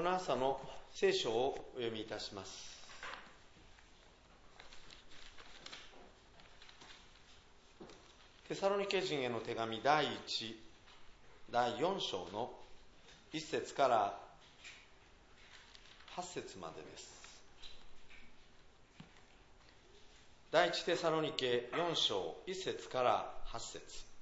の朝の聖書をお読みいたします。テサロニケ人への手紙第4章の1節から8節までです。第一テサロニケ4章1節から8節。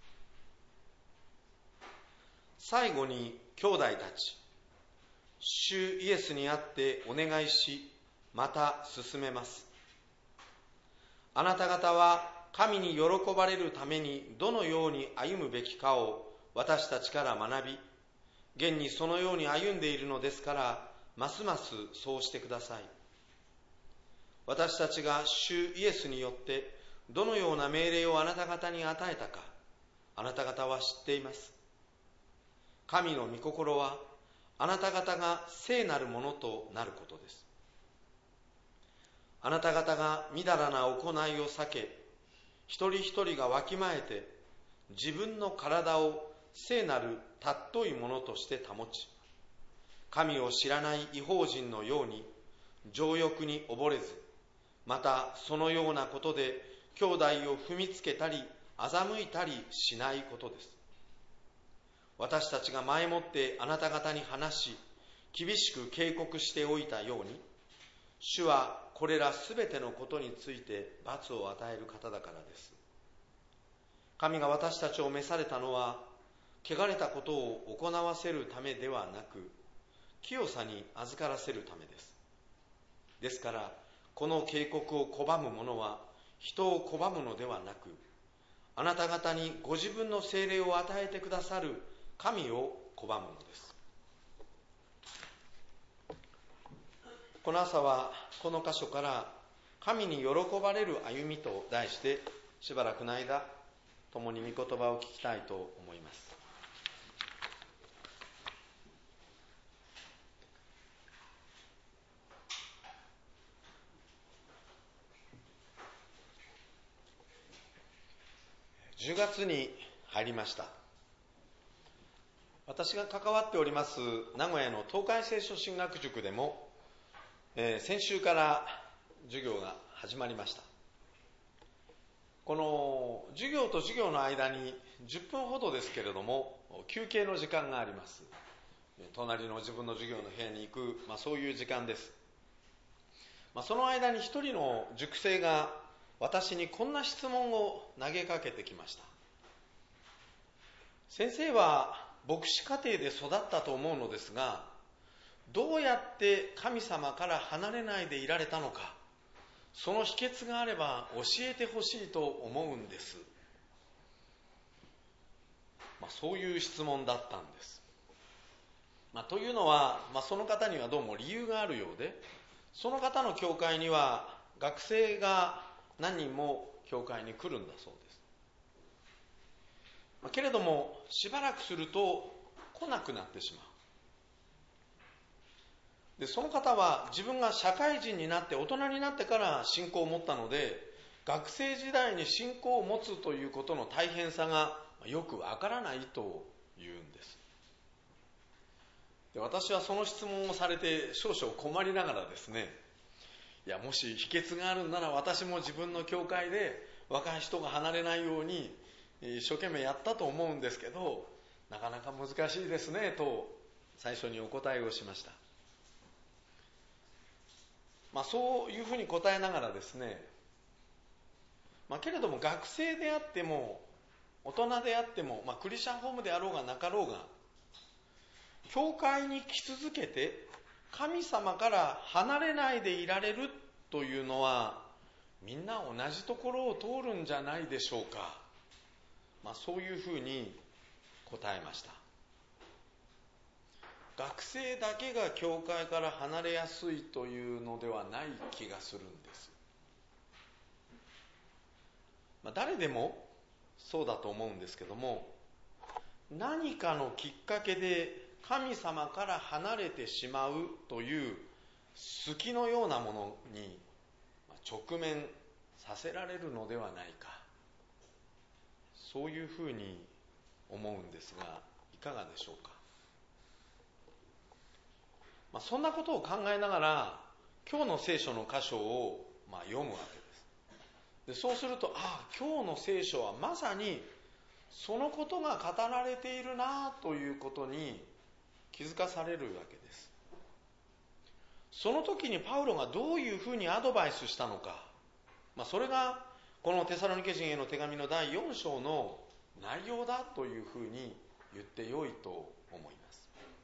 最後に兄弟たち、主イエスにあってお願いし、また進めます。あなた方は神に喜ばれるためにどのように歩むべきかを私たちから学び、現にそのように歩んでいるのですから、ますますそうしてください。私たちが主イエスによってどのような命令をあなた方に与えたか、あなた方は知っています。神の御心は、あなた方が聖なるものとなることです。あなた方がみだらな行いを避け、一人一人がわきまえて、自分の体を聖なる尊いものとして保ち、神を知らない異邦人のように情欲に溺れず、またそのようなことで兄弟を踏みつけたり欺いたりしないことです。私たちが前もってあなた方に話し、厳しく警告しておいたように、主はこれらすべてのことについて罰を与える方だからです。神が私たちを召されたのは、汚れたことを行わせるためではなく、清さに預からせるためです。ですから、この警告を拒む者は、人を拒むのではなく、あなた方にご自分の聖霊を与えてくださる神を拒むのです。この朝はこの箇所から神に喜ばれる歩みと題して、しばらくの間共に御言葉を聞きたいと思います。10月に入りました。私が関わっております名古屋の東海聖書神学塾でも、先週から授業が始まりました。この授業と授業の間に10分ほどですけれども休憩の時間があります。隣の自分の授業の部屋に行く、そういう時間です。その間に一人の塾生が私にこんな質問を投げかけてきました。先生は牧師家庭で育ったと思うのですが、どうやって神様から離れないでいられたのか、その秘訣があれば教えてほしいと思うんです。そういう質問だったんです。というのは、その方にはどうも理由があるようで、その方の教会には学生が何人も教会に来るんだそうです。けれどもしばらくすると来なくなってしまう。で、その方は自分が社会人になって大人になってから信仰を持ったので、学生時代に信仰を持つということの大変さがよくわからないというんです。で、私はその質問をされて少々困りながらですね、もし秘訣があるんなら私も自分の教会で若い人が離れないように一生懸命やったと思うんですけど、なかなか難しいですねと最初にお答えをしました。そういうふうに答えながらですね、けれども学生であっても大人であっても、クリスチャンホームであろうがなかろうが、教会に来続けて神様から離れないでいられるというのは、みんな同じところを通るんじゃないでしょうか。そういうふうに答えました。学生だけが教会から離れやすいというのではない気がするんです。誰でもそうだと思うんですけども、何かのきっかけで神様から離れてしまうという隙のようなものに直面させられるのではないか、そういうふうに思うんですが、いかがでしょうか。 そんなことを考えながら今日の聖書の箇所を読むわけです。でそうすると、今日の聖書はまさにそのことが語られているなということに気づかされるわけです。その時にパウロがどういうふうにアドバイスしたのか、それがこのテサロニケ人への手紙の第4章の内容だというふうに言ってよいと思います。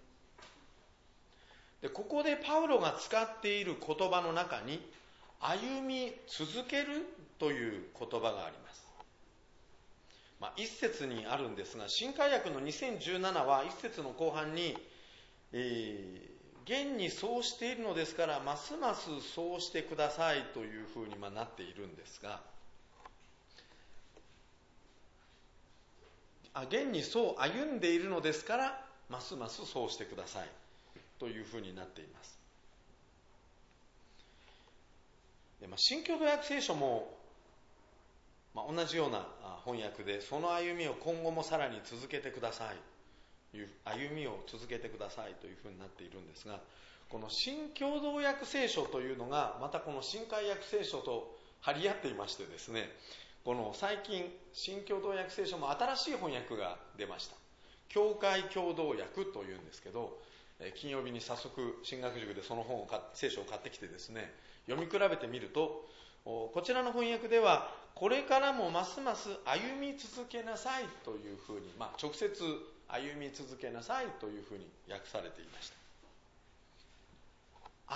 でここでパウロが使っている言葉の中に歩み続けるという言葉があります。一節にあるんですが、新海訳の2017は一節の後半に、現にそうしているのですからますますそうしてくださいというふうになっているんですが、現にそう歩んでいるのですからますますそうしてくださいというふうになっています。で新共同訳聖書も、同じような翻訳で、その歩みを今後もさらに続けてください、歩みを続けてくださいというふうになっているんですが、この新共同訳聖書というのがまたこの新海訳聖書と張り合っていましてですね、この最近新共同訳聖書も新しい翻訳が出ました。教会共同訳というんですけど、金曜日に早速神学塾でその聖書を買ってきてですね、読み比べてみると、こちらの翻訳ではこれからもますます歩み続けなさいというふうに、直接歩み続けなさいというふうに訳されていました。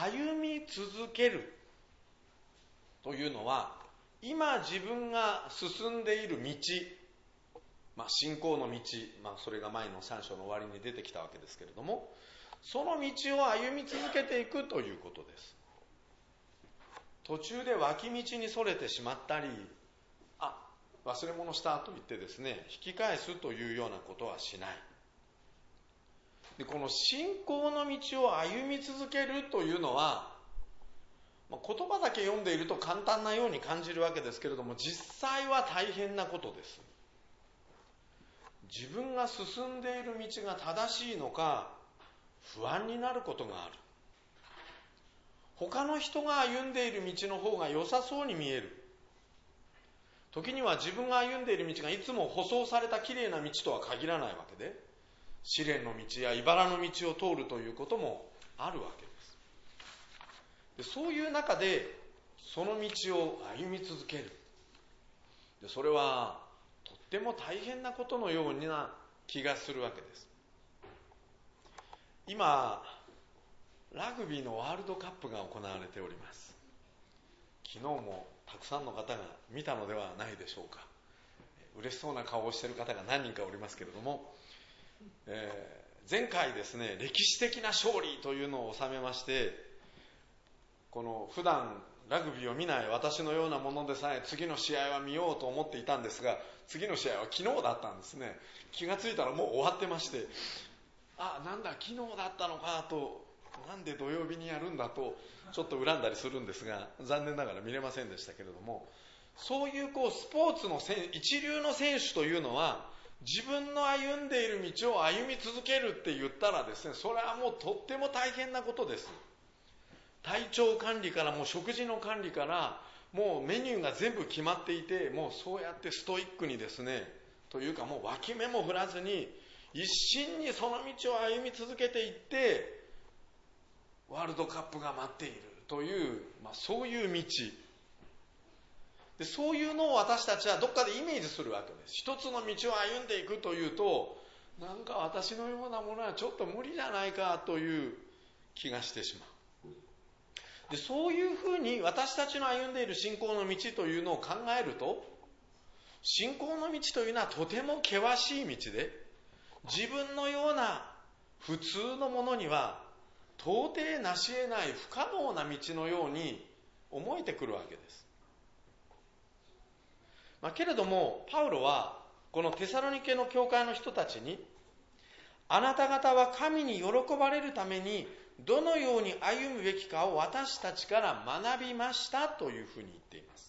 歩み続けるというのは、今自分が進んでいる道、信仰の道、それが前の3章の終わりに出てきたわけですけれども、その道を歩み続けていくということです。途中で脇道にそれてしまったり、忘れ物したと言ってですね、引き返すというようなことはしない。でこの信仰の道を歩み続けるというのは、言葉だけ読んでいると簡単なように感じるわけですけれども、実際は大変なことです。自分が進んでいる道が正しいのか不安になることがある。他の人が歩んでいる道の方が良さそうに見える。時には自分が歩んでいる道がいつも舗装されたきれいな道とは限らないわけで、試練の道や茨の道を通るということもあるわけです。でそういう中でその道を歩み続ける。でそれはとっても大変なことのような気がするわけです。今ラグビーのワールドカップが行われております。昨日もたくさんの方が見たのではないでしょうか。嬉しそうな顔をしている方が何人かおりますけれども、前回ですね、歴史的な勝利というのを収めまして、この普段ラグビーを見ない私のようなものでさえ次の試合は見ようと思っていたんですが、次の試合は昨日だったんですね。気がついたらもう終わってまして、なんだ昨日だったのかと、なんで土曜日にやるんだとちょっと恨んだりするんですが、残念ながら見れませんでしたけれども、そういうスポーツの一流の選手というのは自分の歩んでいる道を歩み続けるって言ったらですね、それはもうとっても大変なことです。体調管理からもう食事の管理からもうメニューが全部決まっていて、もうそうやってストイックにですね、というかもう脇目も振らずに一心にその道を歩み続けていってワールドカップが待っているという、そういう道で、そういうのを私たちはどっかでイメージするわけです。一つの道を歩んでいくというと、なんか私のようなものはちょっと無理じゃないかという気がしてしまう。でそういうふうに私たちの歩んでいる信仰の道というのを考えると、信仰の道というのはとても険しい道で、自分のような普通のものには到底成し得ない不可能な道のように思えてくるわけです。けれどもパウロはこのテサロニケの教会の人たちに、あなた方は神に喜ばれるためにどのように歩むべきかを私たちから学びましたというふうに言っています。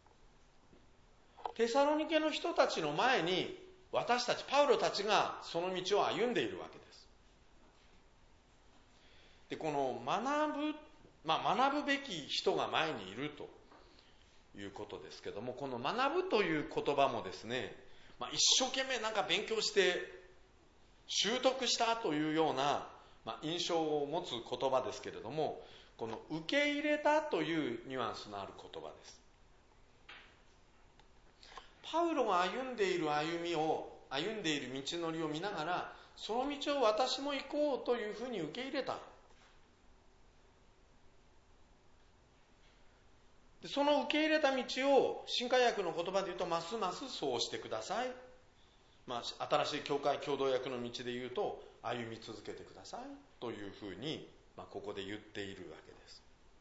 テサロニケの人たちの前に私たちパウロたちがその道を歩んでいるわけです。 で、この学ぶべき人が前にいるということですけども、この学ぶという言葉もですね、一生懸命なんか勉強して習得したというような、印象を持つ言葉ですけれども、この受け入れたというニュアンスのある言葉です。パウロが歩んでいる道のりを見ながら、その道を私も行こうというふうに受け入れた。その受け入れた道を新海訳の言葉で言うと、ますますそうしてください。新しい教会共同訳の道で言うと、歩み続けてくださいというふうに、ここで言っているわけです。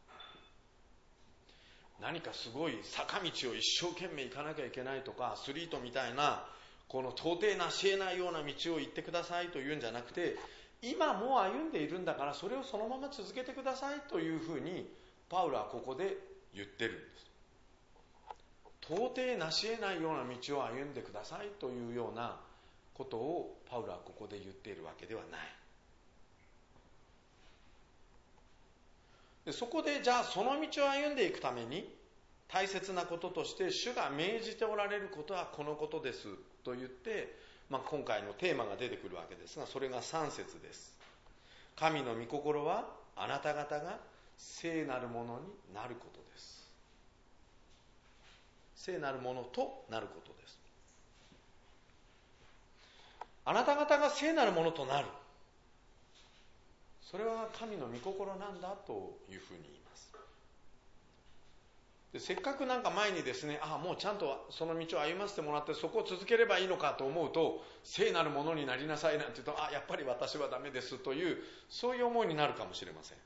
何かすごい坂道を一生懸命行かなきゃいけないとか、アスリートみたいなこの到底なし得ないような道を行ってくださいというんじゃなくて、今もう歩んでいるんだからそれをそのまま続けてくださいというふうにパウロはここで言ってるんです。到底なし得ないような道を歩んでくださいというようなことをパウロはここで言っているわけではない。で、そこでじゃあその道を歩んでいくために大切なこととして主が命じておられることはこのことですと言って、今回のテーマが出てくるわけですが、それが3節です。神の御心はあなた方が聖なるものになることです。聖なるものとなることです。あなた方が聖なるものとなる、それは神の御心なんだというふうに言います。で、せっかく前にですね、もうちゃんとその道を歩ませてもらってそこを続ければいいのかと思うと、聖なるものになりなさいなんて言うと、やっぱり私はダメですという、そういう思いになるかもしれません。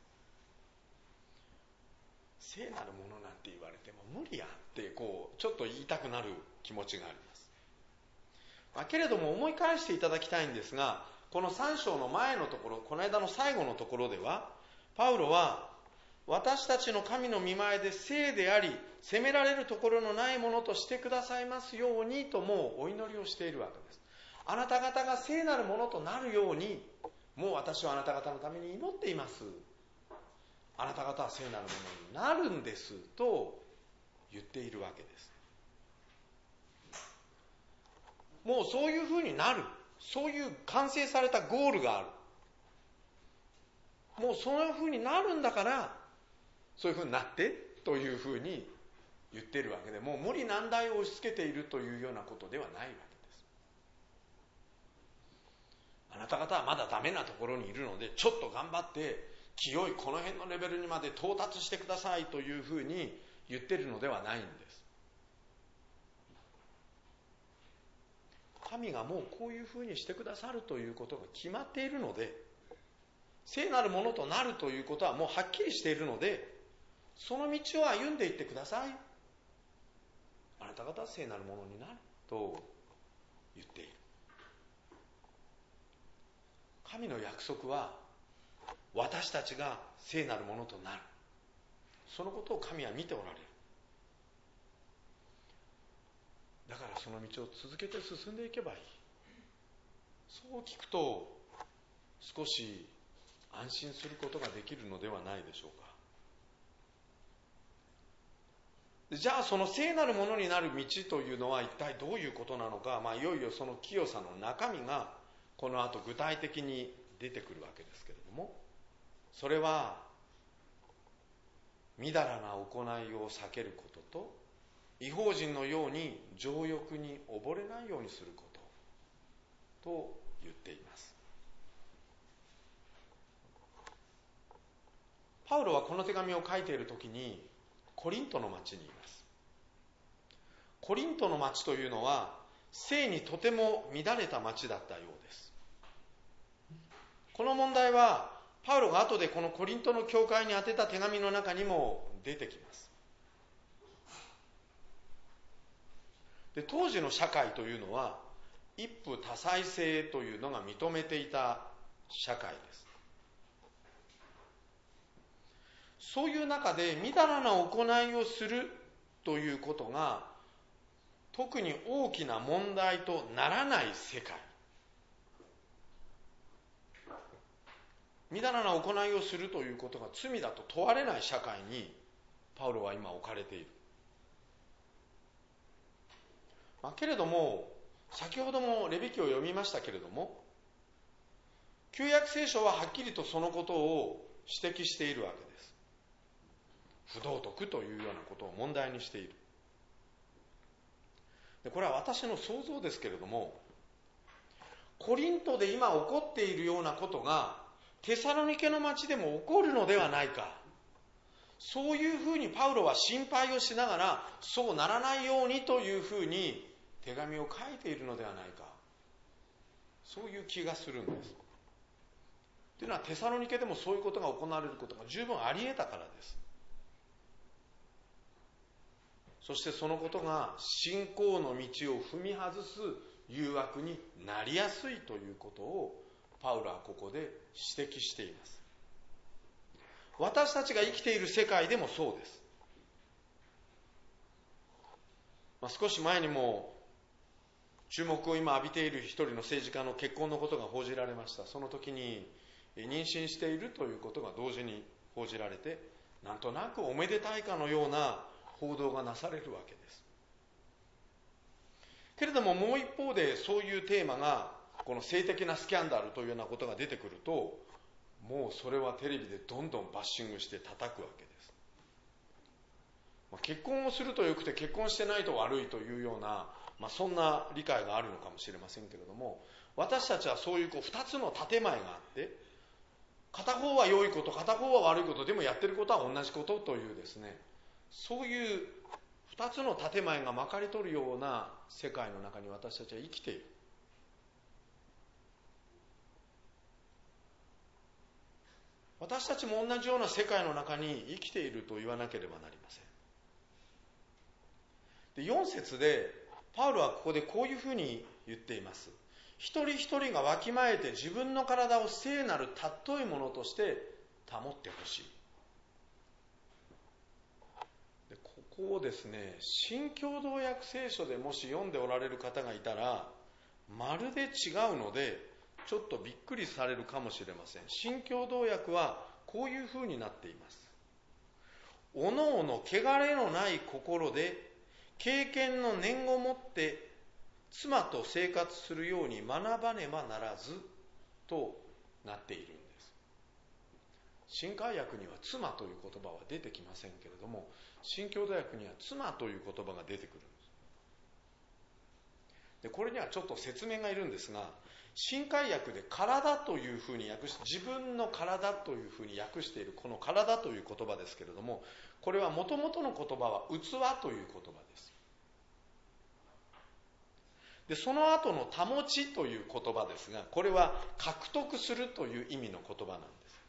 聖なるものなんて言われても無理やってちょっと言いたくなる気持ちがあります。けれども思い返していただきたいんですが、この3章の前のところ、この間の最後のところでは、パウロは私たちの神の御前で聖であり、責められるところのないものとしてくださいますようにと、もうお祈りをしているわけです。あなた方が聖なるものとなるように、もう私はあなた方のために祈っています。あなた方は聖なるものになるんですと言っているわけです。もうそういうふうになる、そういう完成されたゴールがある。もうそういうふうになるんだから、そういうふうになってというふうに言っているわけで、もう無理難題を押し付けているというようなことではないわけです。あなた方はまだダメなところにいるので、ちょっと頑張って清いこの辺のレベルにまで到達してくださいというふうに言っているのではないんです。神がもうこういうふうにしてくださるということが決まっているので、聖なるものとなるということはもうはっきりしているので、その道を歩んでいってください。あなた方は聖なるものになると言っている。神の約束は私たちが聖なるものとなる、そのことを神は見ておられる。だからその道を続けて進んでいけばいい。そう聞くと少し安心することができるのではないでしょうか。じゃあその聖なるものになる道というのは一体どういうことなのか、いよいよその清さの中身がこの後具体的に出てくるわけですけれども、それはみだらな行いを避けることと、異邦人のように情欲に溺れないようにすることと言っています。パウロはこの手紙を書いているときにコリントの町にいます。コリントの町というのは聖にとても乱れた町だったようです。この問題はパウロが後でこのコリントの教会に宛てた手紙の中にも出てきます。で、当時の社会というのは一夫多妻制というのが認めていた社会です。そういう中でみだらな行いをするということが特に大きな問題とならない世界、 みだらな行いをするということが罪だと問われない社会にパウロは今置かれている。けれども、先ほどもレビ記を読みましたけれども、旧約聖書ははっきりとそのことを指摘しているわけです。不道徳というようなことを問題にしている。でこれは私の想像ですけれども、コリントで今起こっているようなことがテサロニケの町でも起こるのではないか、そういうふうにパウロは心配をしながら、そうならないようにというふうに手紙を書いているのではないか、そういう気がするんです。というのは、テサロニケでもそういうことが行われることが十分あり得たからです。そしてそのことが信仰の道を踏み外す誘惑になりやすいということをパウロはここで指摘しています。私たちが生きている世界でもそうです。少し前にも注目を今浴びている一人の政治家の結婚のことが報じられました。その時に妊娠しているということが同時に報じられて、なんとなくおめでたいかのような報道がなされるわけです。けれどももう一方で、そういうテーマがこの性的なスキャンダルというようなことが出てくると、もうそれはテレビでどんどんバッシングして叩くわけです。結婚をするとよくて結婚してないと悪いというような、そんな理解があるのかもしれませんけれども、私たちはそういう2つの建前があって、片方は良いこと、片方は悪いこと、でもやってることは同じことというですね、そういう2つの建前がまかり取るような世界の中に私たちは生きている。私たちも同じような世界の中に生きていると言わなければなりません。で、4節でパウロはここでこういうふうに言っています。一人一人がわきまえて自分の体を聖なる尊いものとして保ってほしい。でここをですね、新共同訳聖書でもし読んでおられる方がいたら、まるで違うのでちょっとびっくりされるかもしれません。新共同訳はこういうふうになっています。おのおの汚れのない心で経験の念をもって妻と生活するように学ばねばならずとなっているんです。新海訳には妻という言葉は出てきませんけれども、新共同訳には妻という言葉が出てくるんです。でこれにはちょっと説明がいるんですが、新海訳で体というふうに訳して、自分の体というふうに訳しているこの体という言葉ですけれども、これはもともとの言葉は器という言葉です。でその後の保ちという言葉ですが、これは獲得するという意味の言葉なん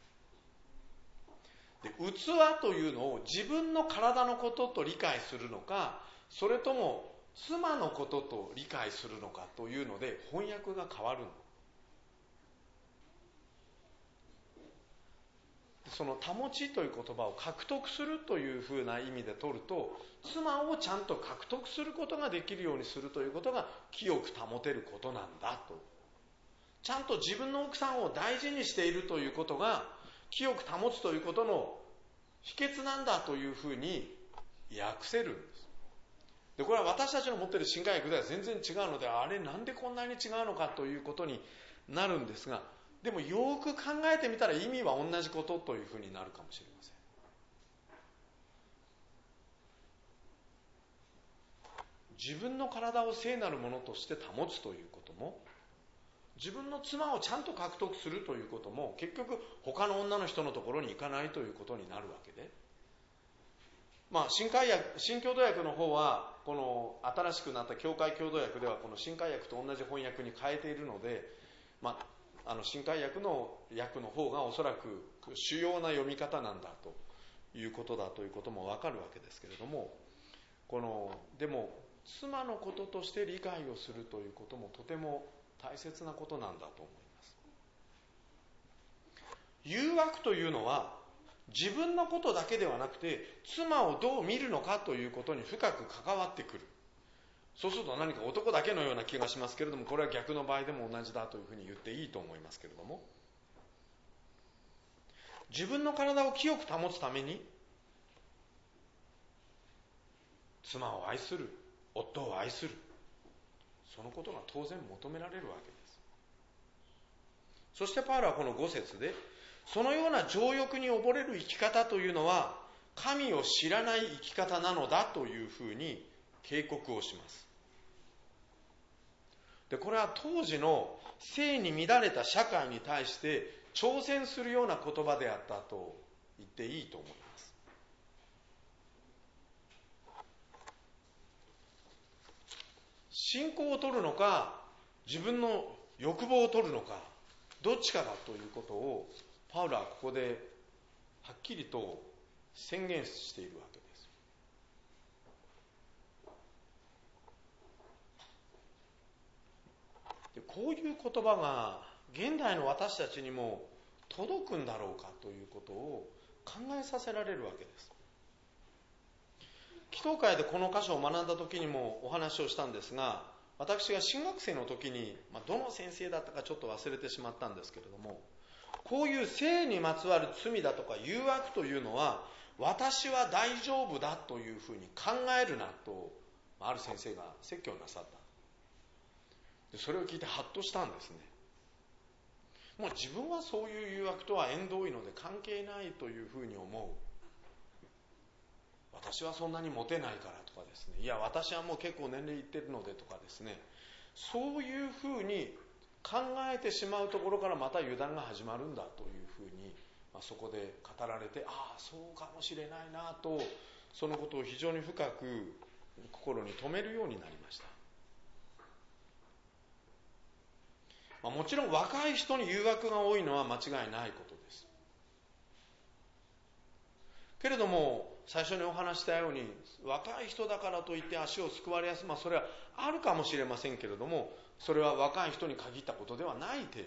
です。で器というのを自分の体のことと理解するのか、それとも妻のことと理解するのかというので翻訳が変わるの。その保ちという言葉を獲得するというふうな意味で取ると、妻をちゃんと獲得することができるようにするということが清く保てることなんだと。ちゃんと自分の奥さんを大事にしているということが清く保つということの秘訣なんだというふうに訳せるんです。でこれは私たちの持っている新海訳では全然違うので、あれなんでこんなに違うのかということになるんですが、でもよく考えてみたら意味は同じことというふうになるかもしれません。自分の体を聖なるものとして保つということも、自分の妻をちゃんと獲得するということも、結局他の女の人のところに行かないということになるわけで、新共同訳の方はこの新しくなった教会共同訳ではこの新海訳と同じ翻訳に変えているので、新海訳の訳の方がおそらく主要な読み方なんだということもわかるわけですけれども、でも妻のこととして理解をするということもとても大切なことなんだと思います。誘惑というのは自分のことだけではなくて、妻をどう見るのかということに深く関わってくる。そうすると何か男だけのような気がしますけれども、これは逆の場合でも同じだというふうに言っていいと思いますけれども、 自分の体を清く保つために妻を愛する、夫を愛する、そのことが当然求められるわけです。そしてパウロはこの5節で、そのような情欲に溺れる生き方というのは神を知らない生き方なのだというふうに警告をします。で、これは当時の性に乱れた社会に対して挑戦するような言葉であったと言っていいと思います。信仰を取るのか、自分の欲望を取るのか、どっちかだということをパウロはここではっきりと宣言しているわけです。で、こういう言葉が現代の私たちにも届くんだろうかということを考えさせられるわけです。祈祷会でこの箇所を学んだ時にもお話をしたんですが、私が新学生の時に、どの先生だったかちょっと忘れてしまったんですけれども、こういう性にまつわる罪だとか誘惑というのは私は大丈夫だというふうに考えるなとある先生が説教なさった。で、それを聞いてハッとしたんですね。もう自分はそういう誘惑とは縁遠いので関係ないというふうに思う。私はそんなにモテないからとかですね、いや私はもう結構年齢いってるのでとかですね、そういうふうに考えてしまうところからまた油断が始まるんだというふうに、そこで語られて、ああそうかもしれないなと、そのことを非常に深く心に留めるようになりました。もちろん若い人に誘惑が多いのは間違いないことです。けれども最初にお話したように、若い人だからといって足をすくわれやすい、それはあるかもしれませんけれども、それは若い人に限ったことではないテーマです。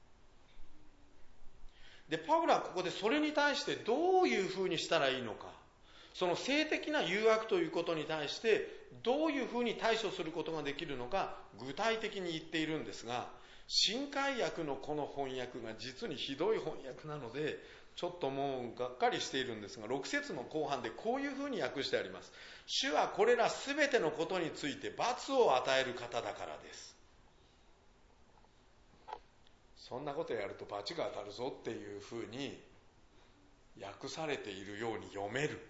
で、パウロはここでそれに対してどういうふうにしたらいいのか、その性的な誘惑ということに対してどういうふうに対処することができるのか具体的に言っているんですが、新海訳のこの翻訳が実にひどい翻訳なのでちょっともうがっかりしているんですが、6節の後半でこういうふうに訳してあります。主はこれらすべてのことについて罰を与える方だからです。そんなことやると罰が当たるぞっていうふうに訳されているように読める。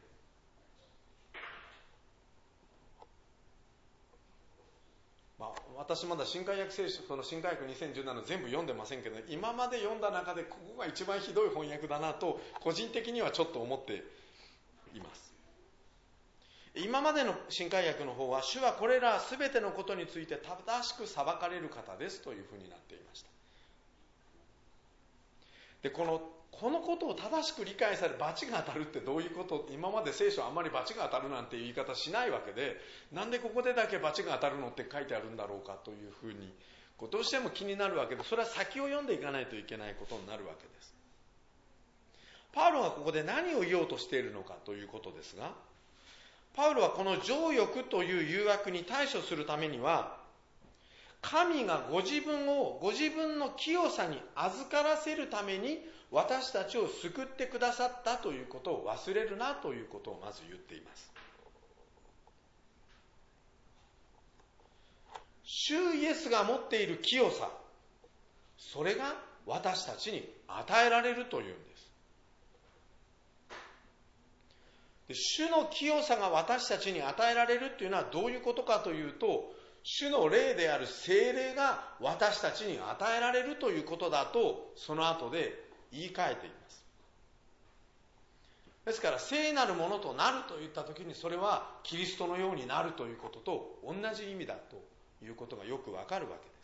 私まだ新海訳聖書、その新海訳2017全部読んでませんけど、今まで読んだ中でここが一番ひどい翻訳だなと個人的にはちょっと思っています。今までの新海訳の方は、主はこれらすべてのことについて正しく裁かれる方ですというふうになっていました。で、このことを正しく理解され、罰が当たるってどういうこと、今まで聖書はあんまり罰が当たるなんていう言い方しないわけで、なんでここでだけ罰が当たるのって書いてあるんだろうかというふうにどうしても気になるわけで、それは先を読んでいかないといけないことになるわけです。パウロがここで何を言おうとしているのかということですが、パウロはこの情欲という誘惑に対処するためには、神がご自分の清さに預からせるために私たちを救ってくださったということを忘れるなということをまず言っています。主イエスが持っている清さ、それが私たちに与えられるというんです。で、主の清さが私たちに与えられるというのはどういうことかというと、主の霊である聖霊が私たちに与えられるということだと、その後で言い換えています。ですから聖なるものとなるといったときに、それはキリストのようになるということと同じ意味だということがよくわかるわけです。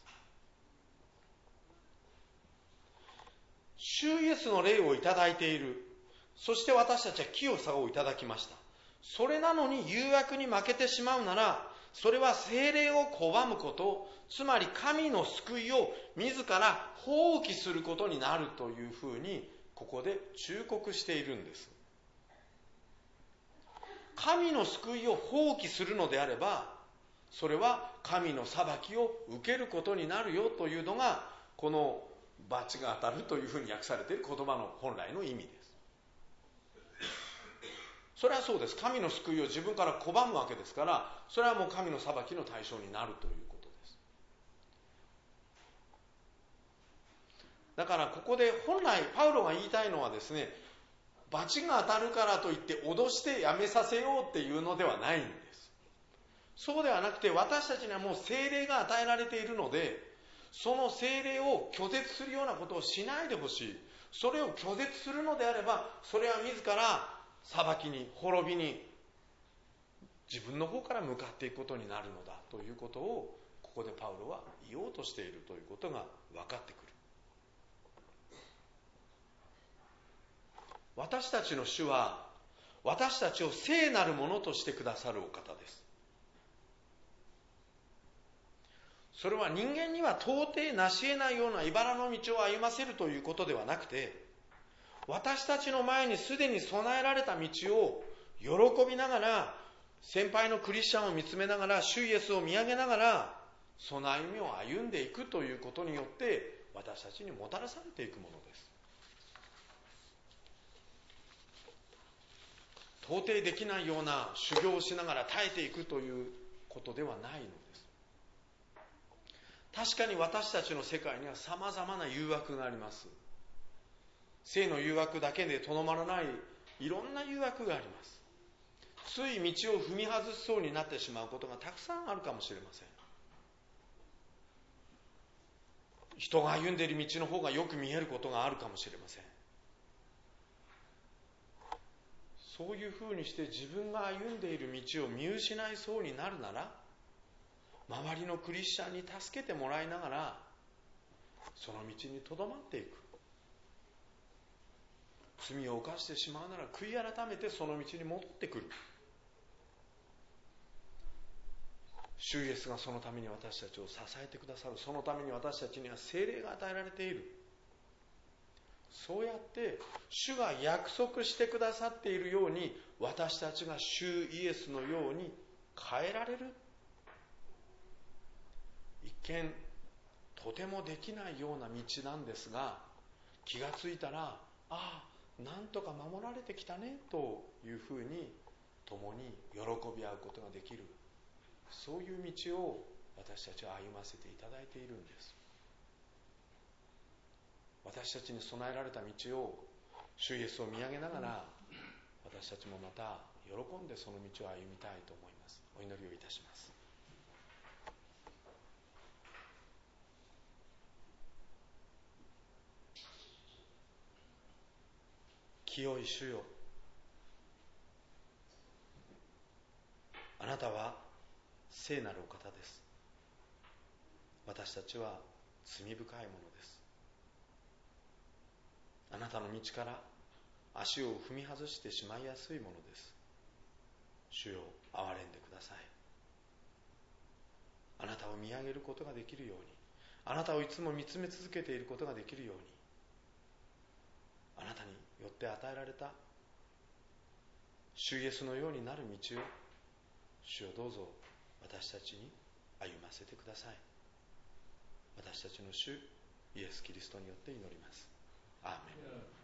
主イエスの霊をいただいている。そして私たちは清さをいただきました。それなのに誘惑に負けてしまうなら、それは聖霊を拒むこと、つまり神の救いを自ら放棄することになるというふうにここで忠告しているんです。神の救いを放棄するのであれば、それは神の裁きを受けることになるよというのがこの罰が当たるというふうに訳されている言葉の本来の意味です。それはそうです。神の救いを自分から拒むわけですから、それはもう神の裁きの対象になるということです。だからここで本来パウロが言いたいのはですね、罰が当たるからといって脅してやめさせようっていうのではないんです。そうではなくて、私たちにはもう聖霊が与えられているので、その聖霊を拒絶するようなことをしないでほしい。それを拒絶するのであれば、それは自ら裁きに、滅びに自分の方から向かっていくことになるのだということを、ここでパウロは言おうとしているということが分かってくる。私たちの主は、私たちを聖なるものとしてくださるお方です。それは人間には到底成し得ないような茨の道を歩ませるということではなくて、私たちの前にすでに備えられた道を喜びながら、先輩のクリスチャンを見つめながら、主イエスを見上げながら、その歩みを歩んでいくということによって、私たちにもたらされていくものです。到底できないような修行をしながら耐えていくということではないのです。確かに私たちの世界には様々な誘惑があります。性の誘惑だけでとどまらないいろんな誘惑があります。つい道を踏み外しそうになってしまうことがたくさんあるかもしれません。人が歩んでいる道の方がよく見えることがあるかもしれません。そういうふうにして自分が歩んでいる道を見失いそうになるなら、周りのクリスチャンに助けてもらいながらその道にとどまっていく。罪を犯してしまうなら悔い改めてその道に戻ってくる。主イエスがそのために私たちを支えてくださる。そのために私たちには聖霊が与えられている。そうやって主が約束してくださっているように、私たちが主イエスのように変えられる。一見とてもできないような道なんですが、気がついたら、なんとか守られてきたねというふうに共に喜び合うことができる。そういう道を私たちは歩ませていただいているんです。私たちに備えられた道を主イエスを見上げながら、私たちもまた喜んでその道を歩みたいと思います。お祈りをいたします。清い主よ、あなたは聖なるお方です。私たちは罪深いものです。あなたの道から足を踏み外してしまいやすいものです。主よ、憐れんでください。あなたを見上げることができるように、あなたをいつも見つめ続けていることができるように、あなたによって与えられた主イエスのようになる道を、主よどうぞ私たちに歩ませてください。私たちの主イエス・キリストによって祈ります。アーメン。